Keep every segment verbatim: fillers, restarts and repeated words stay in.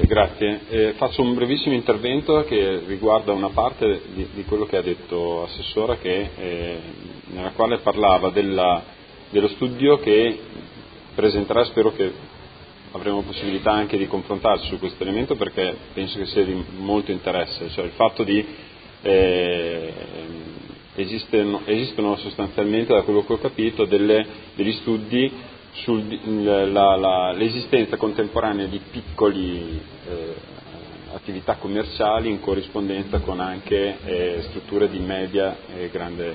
grazie. Eh, faccio un brevissimo intervento che riguarda una parte di, di quello che ha detto Assessora, che, eh, nella quale parlava della, dello studio che presenterà. Spero che avremo possibilità anche di confrontarci su questo elemento, perché penso che sia di molto interesse, cioè il fatto di eh, esistono, esistono sostanzialmente, da quello che ho capito, delle, degli studi sull'esistenza contemporanea di piccoli eh, attività commerciali in corrispondenza con anche eh, strutture di media e grande,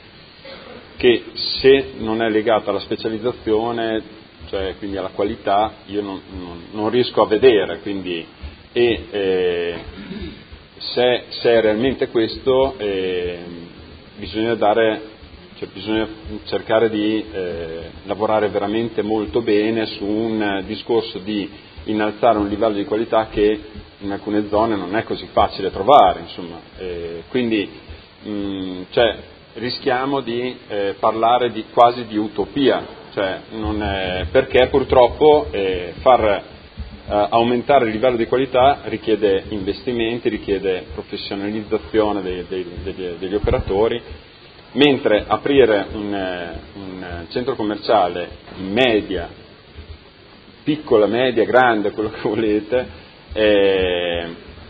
che se non è legata alla specializzazione, cioè quindi alla qualità, io non, non, non riesco a vedere, quindi e eh, se, se è realmente questo eh, bisogna dare Cioè bisogna cercare di eh, lavorare veramente molto bene su un discorso di innalzare un livello di qualità che in alcune zone non è così facile trovare, insomma. Eh, quindi mh, cioè, rischiamo di eh, parlare di, quasi di utopia, cioè, non è, perché purtroppo eh, far eh, aumentare il livello di qualità richiede investimenti, richiede professionalizzazione dei, dei, degli, degli operatori, mentre aprire un, un centro commerciale in media, piccola, media, grande, quello che volete, è,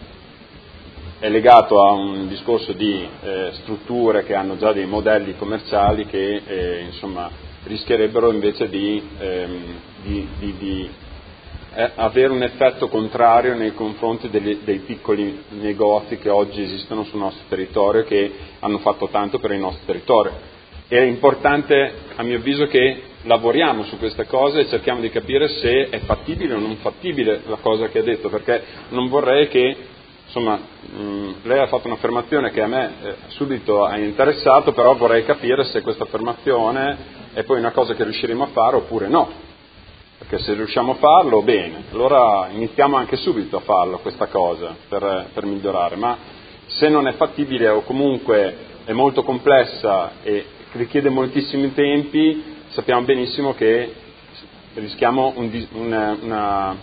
è legato a un discorso di eh, strutture che hanno già dei modelli commerciali che eh, insomma rischierebbero invece di, ehm, di, di, di eh, avere un effetto contrario nei confronti degli, dei piccoli negozi che oggi esistono sul nostro territorio, che hanno fatto tanto per il nostro territorio. È importante, a mio avviso, che lavoriamo su queste cose e cerchiamo di capire se è fattibile o non fattibile la cosa che ha detto, perché non vorrei che, insomma, mh, lei ha fatto un'affermazione che a me eh, subito ha interessato, però vorrei capire se questa affermazione è poi una cosa che riusciremo a fare oppure no. Perché se riusciamo a farlo, bene, allora iniziamo anche subito a farlo questa cosa per, per migliorare, ma se non è fattibile o comunque è molto complessa e richiede moltissimi tempi, sappiamo benissimo che rischiamo un, una, una,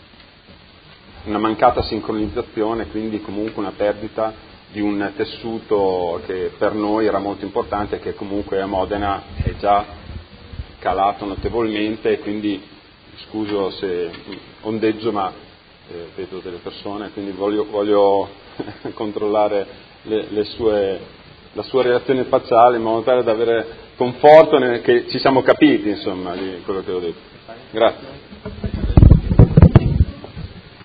una mancata sincronizzazione, quindi comunque una perdita di un tessuto che per noi era molto importante e che comunque a Modena è già calato notevolmente, e quindi scuso se ondeggio, ma eh, vedo delle persone, quindi voglio, voglio controllare le, le sue, la sua reazione facciale in modo tale da avere conforto nel che ci siamo capiti, insomma, di quello che ho detto. Grazie.